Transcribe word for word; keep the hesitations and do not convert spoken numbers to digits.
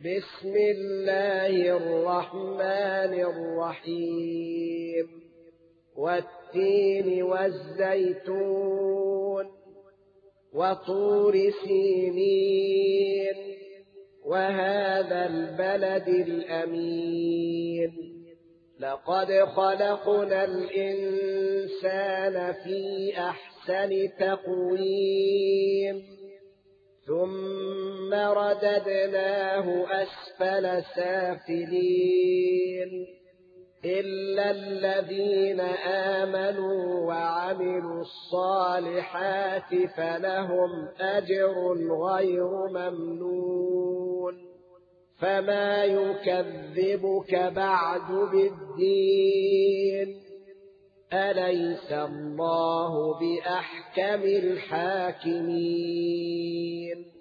بسم الله الرحمن الرحيم والتين والزيتون وطور سينين وهذا البلد الأمين لقد خلقنا الإنسان في أحسن تقويم ثم رددناه أسفل سافلين إلا الذين آمنوا وعملوا الصالحات فلهم أجر غير ممنون فما يكذبك بعد بالدين أليس الله بأحكم الحاكمين